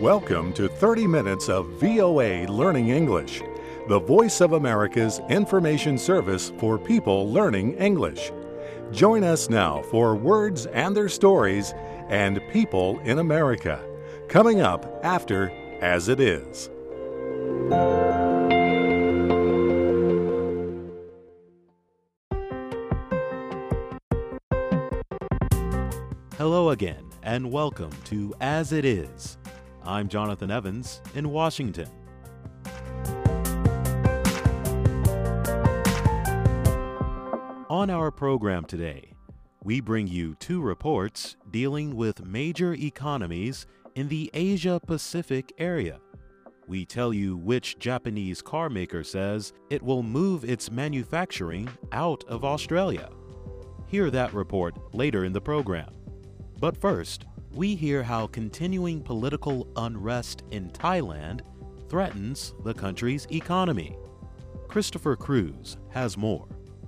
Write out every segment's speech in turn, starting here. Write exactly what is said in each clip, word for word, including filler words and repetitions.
Welcome to thirty minutes of V O A Learning English, the voice of America's information service for people learning English. Join us now for Words and Their Stories and People in America, coming up after As It Is. Hello again, and welcome to As It Is. I'm Jonathan Evans in Washington. On our program today, we bring you two reports dealing with major economies in the Asia-Pacific area. We tell you which Japanese car maker says it will move its manufacturing out of Australia. Hear that report later in the program. But first, we hear how continuing political unrest in Thailand threatens the country's economy. Christopher Cruz has more.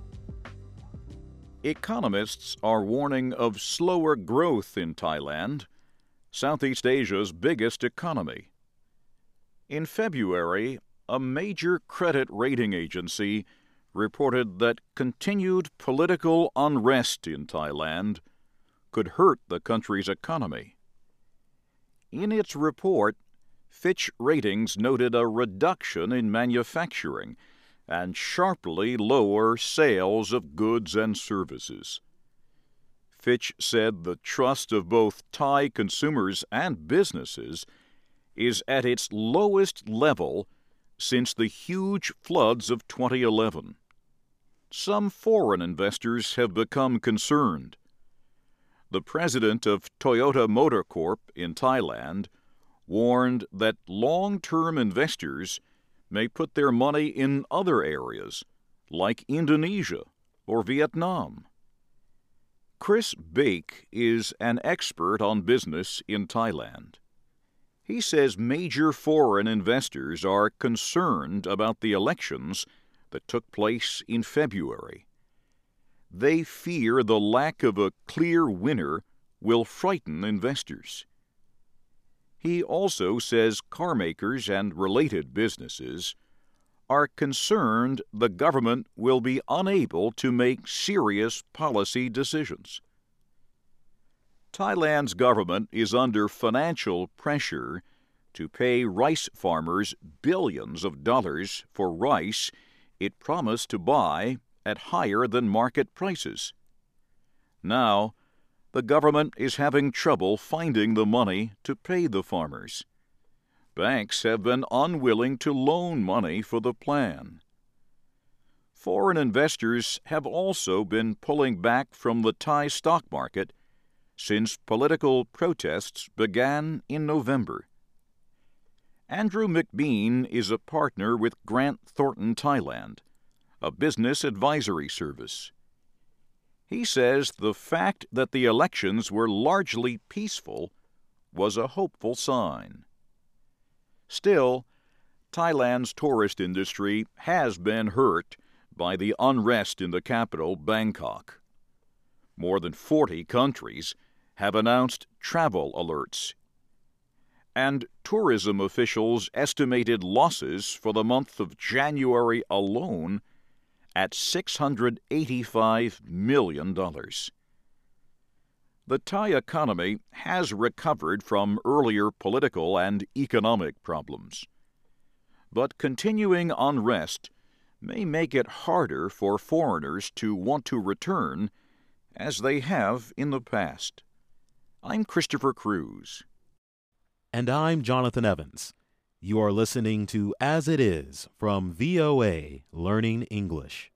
Economists are warning of slower growth in Thailand, Southeast Asia's biggest economy. In February, a major credit rating agency reported that continued political unrest in Thailand could hurt the country's economy. In its report, Fitch Ratings noted a reduction in manufacturing and sharply lower sales of goods and services. Fitch said the trust of both Thai consumers and businesses is at its lowest level since the huge floods of twenty eleven. Some foreign investors have become concerned. The president of Toyota Motor Corp in Thailand warned that long-term investors may put their money in other areas, like Indonesia or Vietnam. Chris Bake is an expert on business in Thailand. He says major foreign investors are concerned about the elections that took place in February. They fear the lack of a clear winner will frighten investors. He also says car makers and related businesses are concerned the government will be unable to make serious policy decisions. Thailand's government is under financial pressure to pay rice farmers billions of dollars for rice it promised to buy at higher than market prices. Now, the government is having trouble finding the money to pay the farmers. Banks have been unwilling to loan money for the plan. Foreign investors have also been pulling back from the Thai stock market since political protests began in November. Andrew McBean is a partner with Grant Thornton Thailand, a business advisory service. He says the fact that the elections were largely peaceful was a hopeful sign. Still, Thailand's tourist industry has been hurt by the unrest in the capital, Bangkok. More than forty countries have announced travel alerts, and tourism officials estimated losses for the month of January alone at six hundred eighty-five million dollars. The Thai economy has recovered from earlier political and economic problems, but continuing unrest may make it harder for foreigners to want to return as they have in the past. I'm Christopher Cruz. And I'm Jonathan Evans. You are listening to As It Is from V O A Learning English.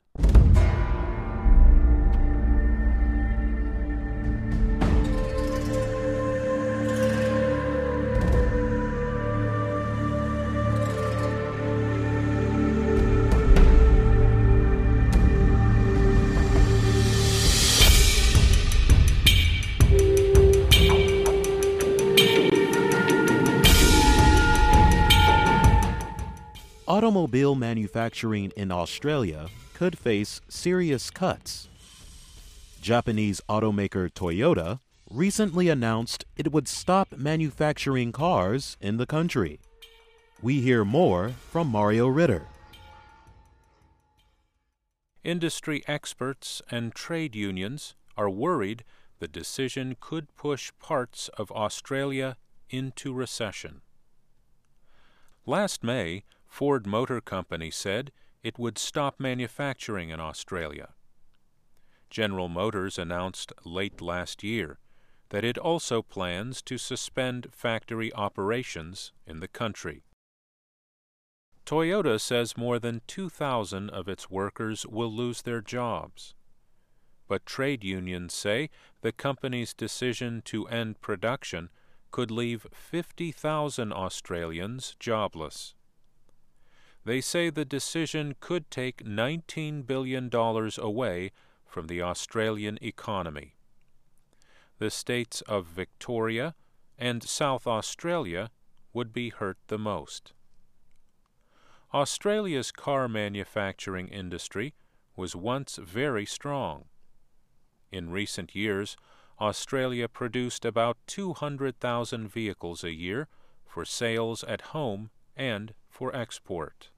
Automobile manufacturing in Australia could face serious cuts. Japanese automaker Toyota recently announced it would stop manufacturing cars in the country. We hear more from Mario Ritter. Industry experts and trade unions are worried the decision could push parts of Australia into recession. Last May, Ford Motor Company said it would stop manufacturing in Australia. General Motors announced late last year that it also plans to suspend factory operations in the country. Toyota says more than two thousand of its workers will lose their jobs. But trade unions say the company's decision to end production could leave fifty thousand Australians jobless. They say the decision could take nineteen billion dollars away from the Australian economy. The states of Victoria and South Australia would be hurt the most. Australia's car manufacturing industry was once very strong. In recent years, Australia produced about two hundred thousand vehicles a year for sales at home and for export.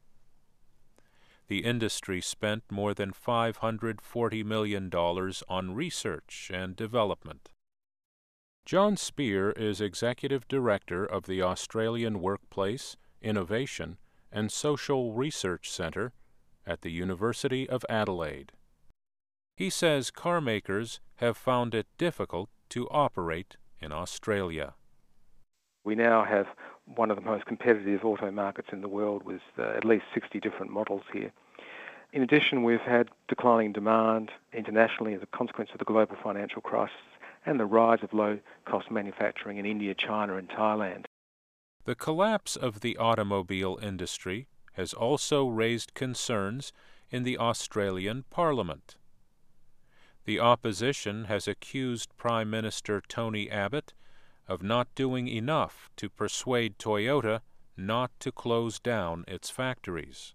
The industry spent more than five hundred forty million dollars on research and development. John Spear is Executive Director of the Australian Workplace, Innovation and Social Research Centre at the University of Adelaide. He says car makers have found it difficult to operate in Australia. We now have one of the most competitive auto markets in the world with uh, at least sixty different models here. In addition, we've had declining demand internationally as a consequence of the global financial crisis and the rise of low-cost manufacturing in India, China and Thailand. The collapse of the automobile industry has also raised concerns in the Australian Parliament. The opposition has accused Prime Minister Tony Abbott of not doing enough to persuade Toyota not to close down its factories.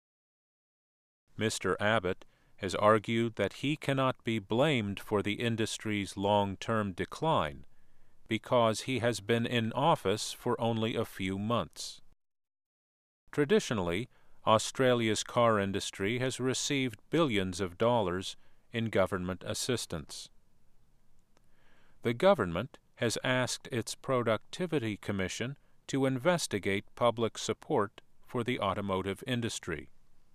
Mister Abbott has argued that he cannot be blamed for the industry's long-term decline because he has been in office for only a few months. Traditionally, Australia's car industry has received billions of dollars in government assistance. The government has asked its Productivity Commission to investigate public support for the automotive industry.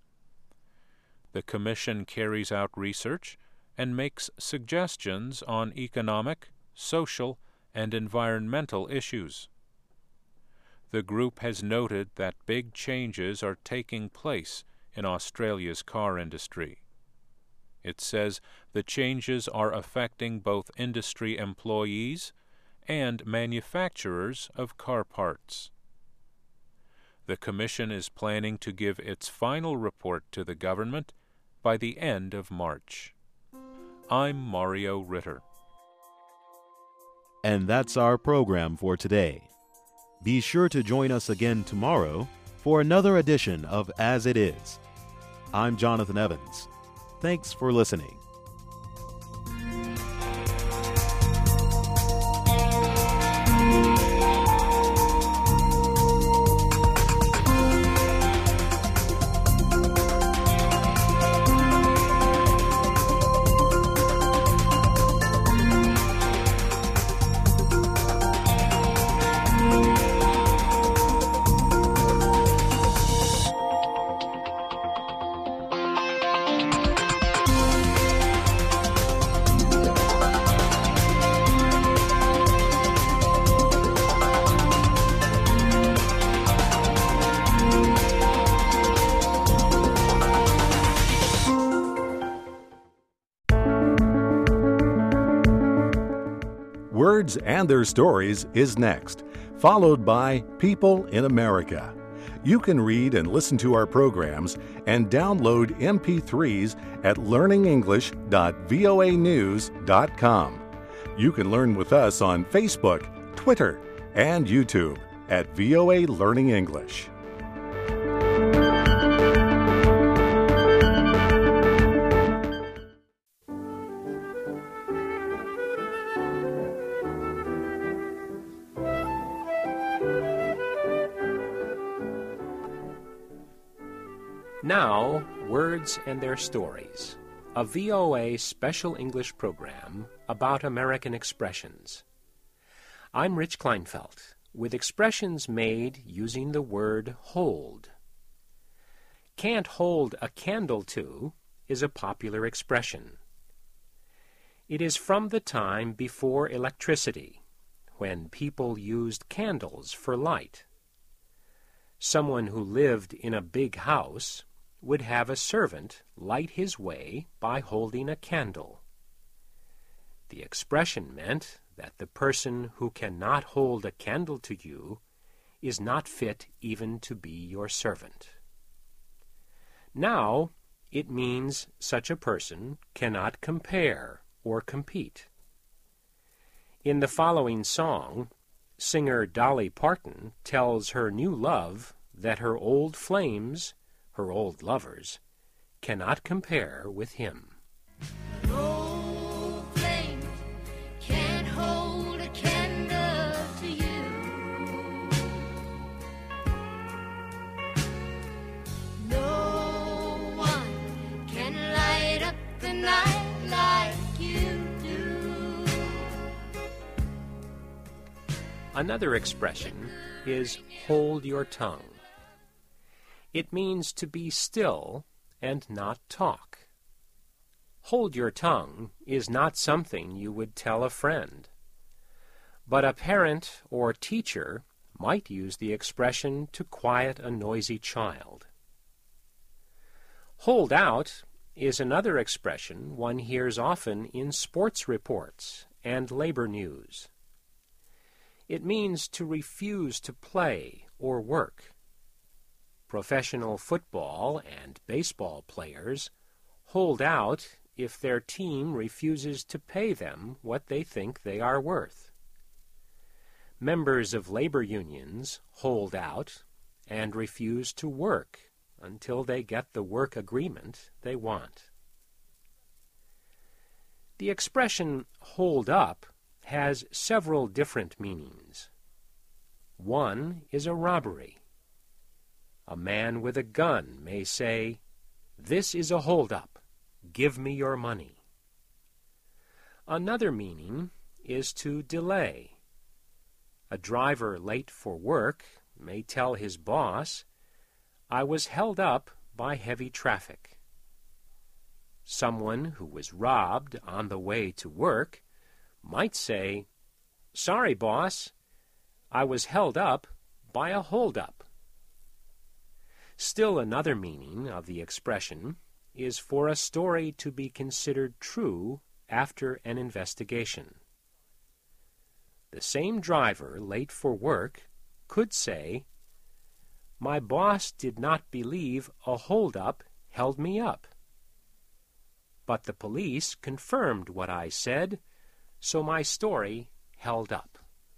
The Commission carries out research and makes suggestions on economic, social, and environmental issues. The group has noted that big changes are taking place in Australia's car industry. It says the changes are affecting both industry employees and manufacturers of car parts. The Commission is planning to give its final report to the government by the end of March. I'm Mario Ritter. And that's our program for today. Be sure to join us again tomorrow for another edition of As It Is. I'm Jonathan Evans. Thanks for listening. Words and Their Stories is next, followed by People in America. You can read and listen to our programs and download M P threes at learning english dot voa news dot com. You can learn with us on Facebook, Twitter, and YouTube at V O A Learning English. Now, Words and Their Stories, a V O A special English program about American expressions. I'm Rich Kleinfeld, with expressions made using the word hold. Can't hold a candle to is a popular expression. It is from the time before electricity, when people used candles for light. Someone who lived in a big house would have a servant light his way by holding a candle. The expression meant that the person who cannot hold a candle to you is not fit even to be your servant. Now, it means such a person cannot compare or compete. In the following song, singer Dolly Parton tells her new love that her old flames, her old lovers, cannot compare with him. Old flames can't hold a candle to you. No one can light up the night like you do. Another expression is hold your tongue. It means to be still and not talk. Hold your tongue is not something you would tell a friend, but a parent or teacher might use the expression to quiet a noisy child. Hold out is another expression one hears often in sports reports and labor news. It means to refuse to play or work. Professional football and baseball players hold out if their team refuses to pay them what they think they are worth. Members of labor unions hold out and refuse to work until they get the work agreement they want. The expression hold up has several different meanings. One is a robbery. A man with a gun may say, "This is a hold-up. Give me your money." Another meaning is to delay. A driver late for work may tell his boss, "I was held up by heavy traffic." Someone who was robbed on the way to work might say, "Sorry, boss, I was held up by a hold-up." Still another meaning of the expression is for a story to be considered true after an investigation. The same driver late for work could say, "My boss did not believe a hold-up held me up. But the police confirmed what I said, so my story held up."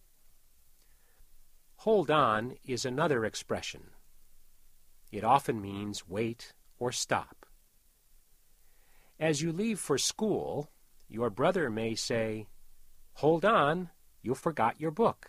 Hold on is another expression. It often means wait or stop. As you leave for school, your brother may say, "Hold on, you forgot your book."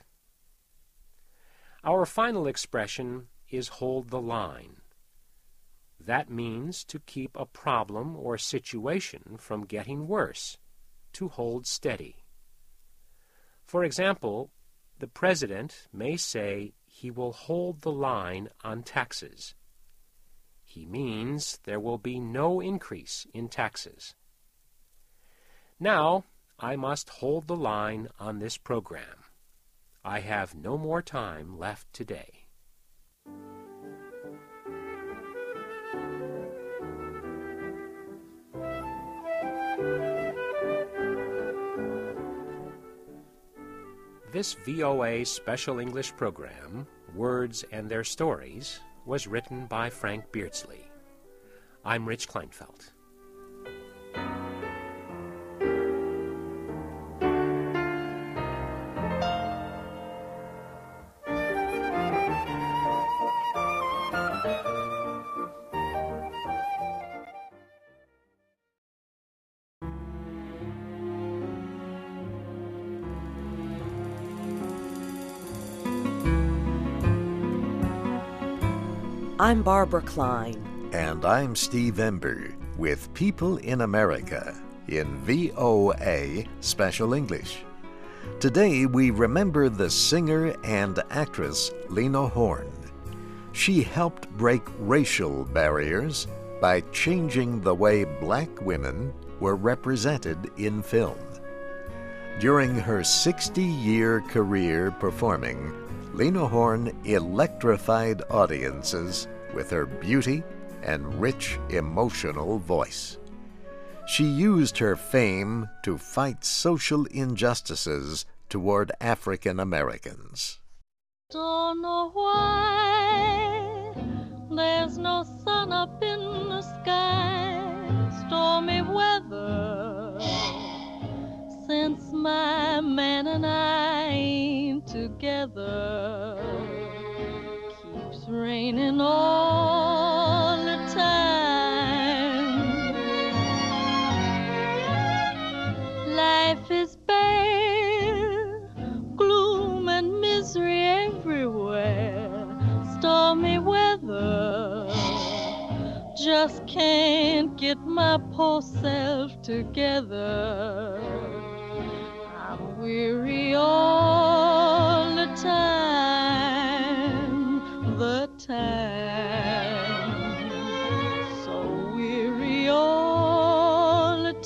Our final expression is hold the line. That means to keep a problem or situation from getting worse, to hold steady. For example, the president may say he will hold the line on taxes. He means there will be no increase in taxes. Now, I must hold the line on this program. I have no more time left today. This V O A Special English program, Words and Their Stories, was written by Frank Beardsley. I'm Rich Kleinfeld. I'm Barbara Klein. And I'm Steve Ember with People in America in V O A Special English. Today we remember the singer and actress Lena Horne. She helped break racial barriers by changing the way black women were represented in film. During her sixty-year career performing, Lena Horne electrified audiences with her beauty and rich emotional voice. She used her fame to fight social injustices toward African Americans. Don't know why there's no sun up in the sky, stormy weather, since my man and I ain't together. Keeps raining all the time. Life is bare, gloom and misery everywhere. Stormy weather, just can't get my poor self together. I'm weary all the time, the time, so weary all the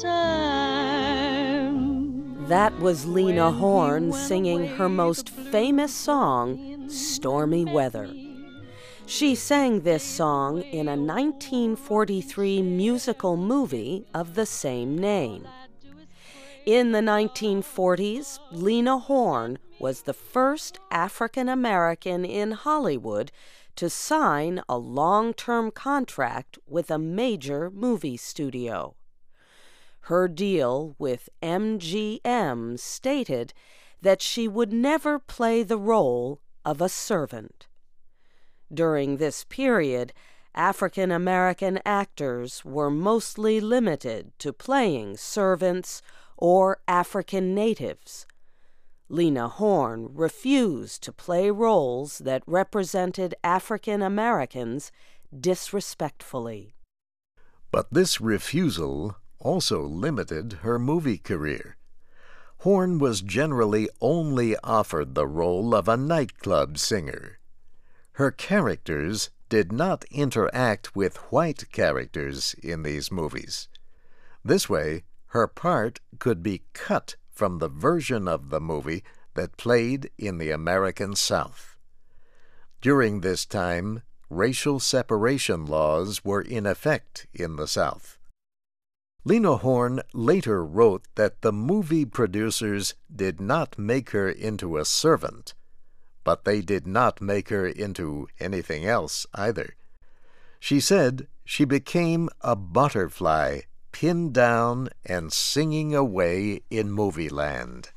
time. That was Lena Horne singing her most famous song, Stormy Weather. She sang this song in a nineteen forty-three musical movie of the same name. In the nineteen forties, Lena Horne was the first African American in Hollywood to sign a long-term contract with a major movie studio. Her deal with M G M stated that she would never play the role of a servant. During this period, African American actors were mostly limited to playing servants or African natives. Lena Horne refused to play roles that represented African Americans disrespectfully. But this refusal also limited her movie career. Horne was generally only offered the role of a nightclub singer. Her characters did not interact with white characters in these movies. This way, her part could be cut from the version of the movie that played in the American South. During this time, racial separation laws were in effect in the South. Lena Horne later wrote that the movie producers did not make her into a servant, but they did not make her into anything else either. She said she became a butterfly pinned down and singing away in movie land.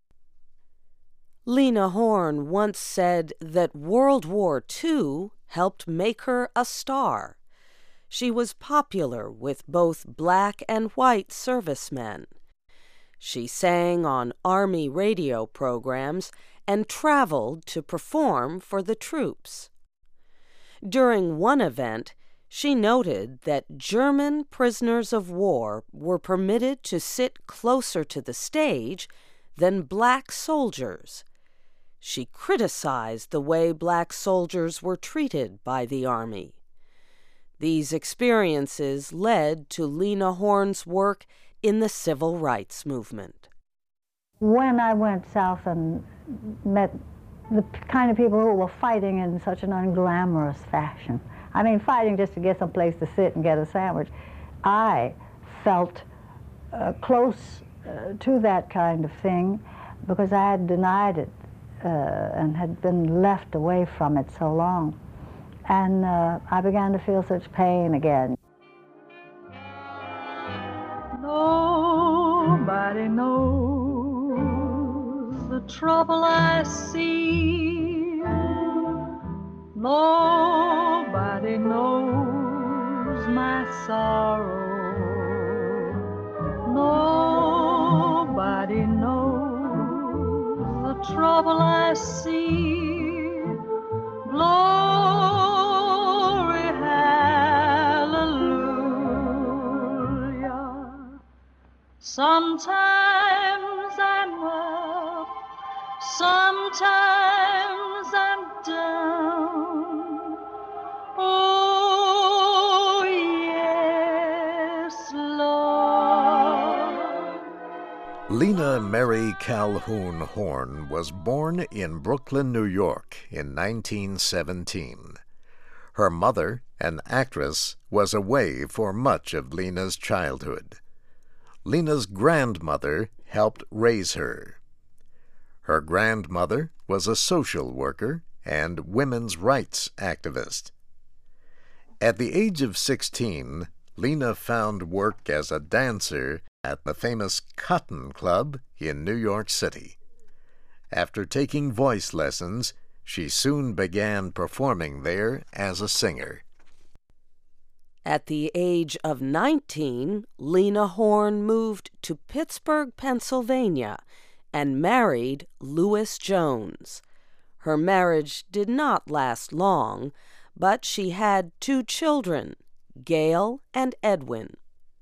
Lena Horne once said that World War Two helped make her a star. She was popular with both black and white servicemen. She sang on Army radio programs and traveled to perform for the troops. During one event, she noted that German prisoners of war were permitted to sit closer to the stage than black soldiers. She criticized the way black soldiers were treated by the Army. These experiences led to Lena Horne's work in the civil rights movement. When I went south and met the kind of people who were fighting in such an unglamorous fashion, I mean, fighting just to get some place to sit and get a sandwich, I felt uh, close uh, to that kind of thing because I had denied it uh, and had been left away from it so long. And uh, I began to feel such pain again. Nobody knows the trouble I see. Nobody knows my sorrow. Nobody knows the trouble I see. Glory, hallelujah. Sometimes I'm up, sometimes I'm down. Oh, yes, Lord. Lena Mary Calhoun Horne was born in Brooklyn, New York in nineteen seventeen. Her mother, an actress, was away for much of Lena's childhood. Lena's grandmother helped raise her. Her grandmother was a social worker and women's rights activist. At the age of sixteen, Lena found work as a dancer at the famous Cotton Club in New York City. After taking voice lessons, she soon began performing there as a singer. At the age of nineteen, Lena Horne moved to Pittsburgh, Pennsylvania, and married Louis Jones. Her marriage did not last long, but she had two children, Gail and Edwin.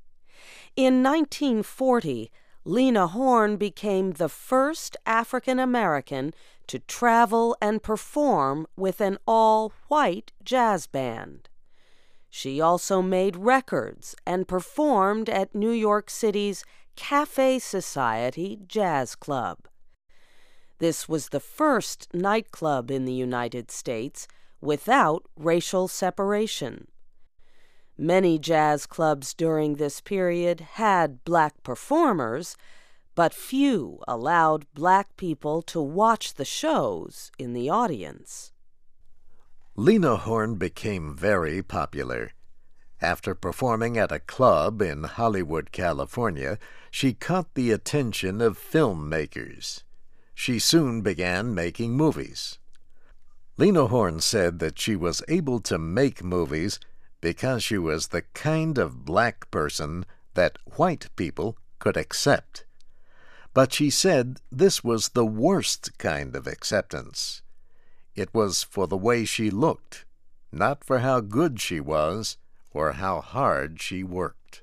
In nineteen forty, Lena Horne became the first African American to travel and perform with an all-white jazz band. She also made records and performed at New York City's Cafe Society Jazz Club. This was the first nightclub in the United States without racial separation. Many jazz clubs during this period had black performers, but few allowed black people to watch the shows in the audience. Lena Horne became very popular. After performing at a club in Hollywood, California, she caught the attention of filmmakers. She soon began making movies. Lena Horne said that she was able to make movies because she was the kind of black person that white people could accept. But she said this was the worst kind of acceptance. It was for the way she looked, not for how good she was or how hard she worked.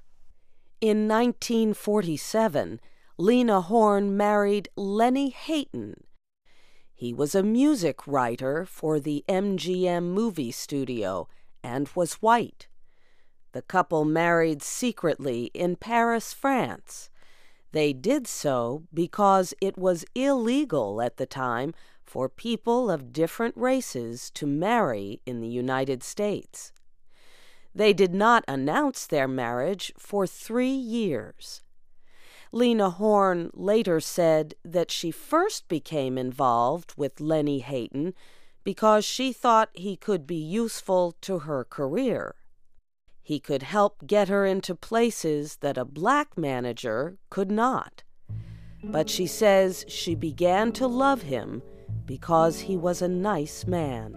In nineteen forty-seven, Lena Horne married Lenny Hayton. He was a music writer for the M G M movie studio and was white. The couple married secretly in Paris, France. They did so because it was illegal at the time for people of different races to marry in the United States. They did not announce their marriage for three years. Lena Horne later said that she first became involved with Lenny Hayton because she thought he could be useful to her career. He could help get her into places that a black manager could not. But she says she began to love him because he was a nice man.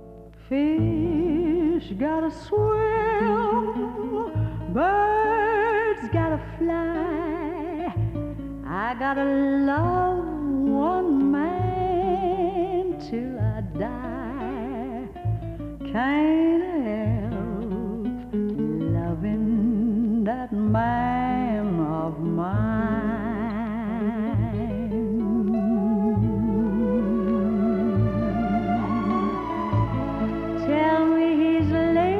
Fish gotta swim, birds gotta fly. I gotta love one man till I die. Can't help loving that man of mine. Tell me he's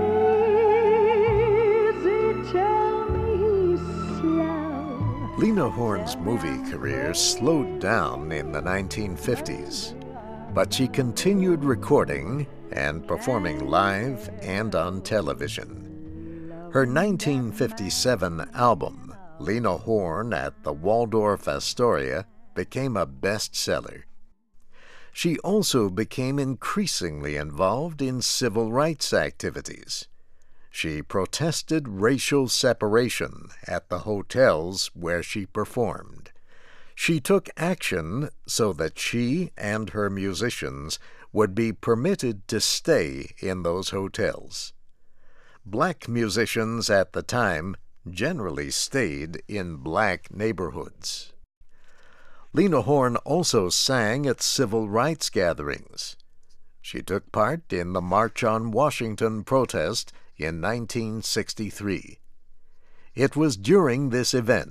lazy, tell me he's slow. Lena Horne's movie career slowed down in the nineteen fifties, but she continued recording and performing live and on television. Her nineteen fifty-seven album, Lena Horne at the Waldorf Astoria, became a bestseller. She also became increasingly involved in civil rights activities. She protested racial separation at the hotels where she performed. She took action so that she and her musicians would be permitted to stay in those hotels. Black musicians at the time generally stayed in black neighborhoods. Lena Horne also sang at civil rights gatherings. She took part in the March on Washington protest in nineteen sixty-three. It was during this event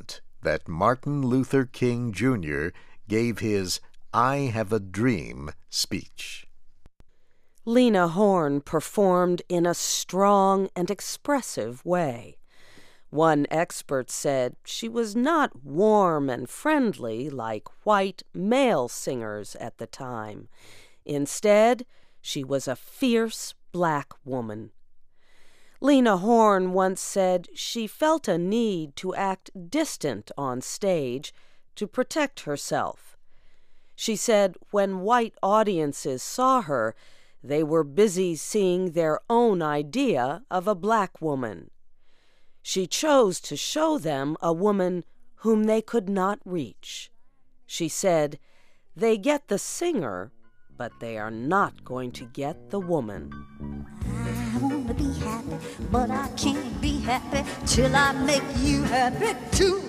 that Martin Luther King Junior gave his I Have a Dream speech. Lena Horne performed in a strong and expressive way. One expert said she was not warm and friendly like white male singers at the time. Instead, she was a fierce black woman. Lena Horne once said she felt a need to act distant on stage to protect herself. She said when white audiences saw her, they were busy seeing their own idea of a black woman. She chose to show them a woman whom they could not reach. She said, "They get the singer, but they are not going to get the woman." I want to be happy, but I can't be happy till I make you happy too.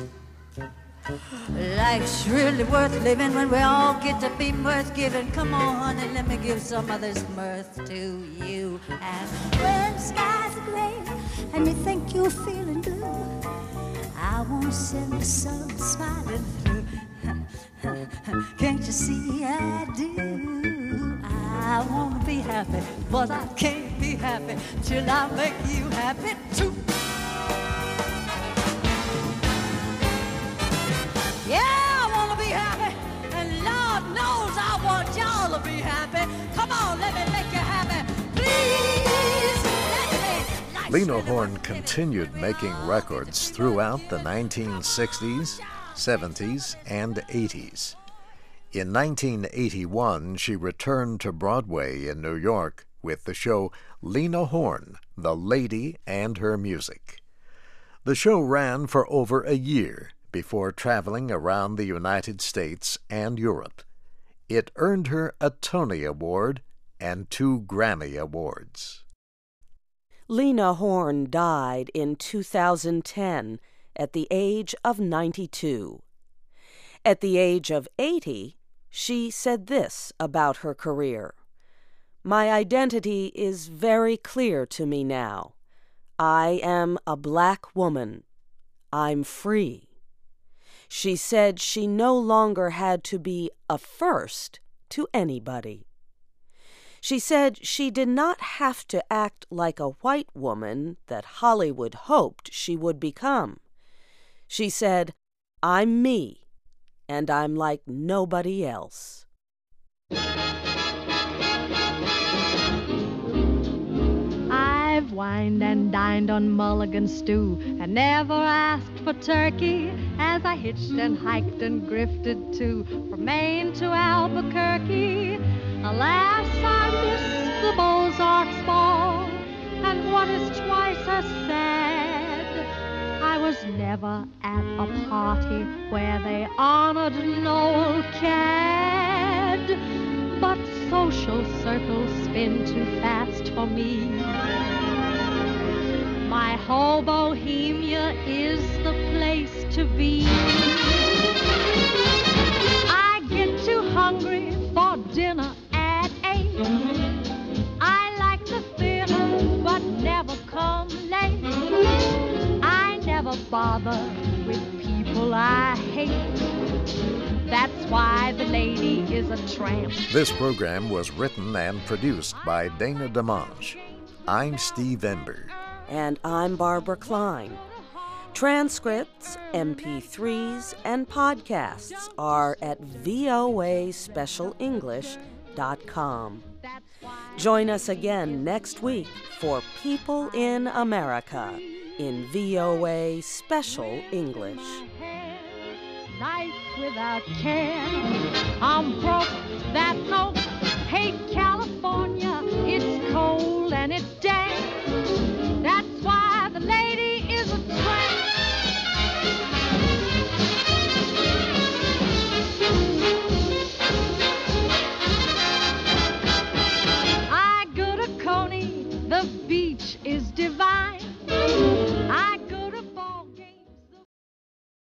Life's really worth living when we all get to be mirth giving. Come on, honey, let me give some of this mirth to you. And when the skies are gray and you think you're feeling blue, I want to send the sun smiling through. Can't you see I do? I want to be happy, but I can't be happy till I make you happy too. Yeah, I want to be happy, and Lord knows I want y'all to be happy. Come on, let me make you happy, please. Let me. Lena Horne continued making records throughout the nineteen sixties, seventies, and eighties. In nineteen eighty-one, she returned to Broadway in New York with the show Lena Horne, The Lady and Her Music. The show ran for over a year before traveling around the United States and Europe. It earned her a Tony Award and two Grammy Awards. Lena Horne died in two thousand ten at the age of ninety-two. At the age of eighty, she said this about her career: "My identity is very clear to me now. I am a black woman. I'm free." She said she no longer had to be a first to anybody. She said she did not have to act like a white woman that Hollywood hoped she would become. She said, "I'm me, and I'm like nobody else." I've wined and dined on mulligan stew and never asked for turkey as I hitched and hiked and grifted too from Maine to Albuquerque. Alas, I missed the Beaux-Arts ball, and what is twice as sad, I was never at a party where they honored Noel Cad. But social circles spin too fast for me. My whole Bohemia is the place to be. I get too hungry for dinner at eight. I like the theater, but never come late. I never bother with people I hate. That's why the lady is a tramp. This program was written and produced by Dana DeMange. I'm Steve Ember. And I'm Barbara Klein. Transcripts, M P threes, and podcasts are at V O A special english dot com. Join us again next week for People in America in V O A Special English. Life without care. I'm broke, that note, hate California.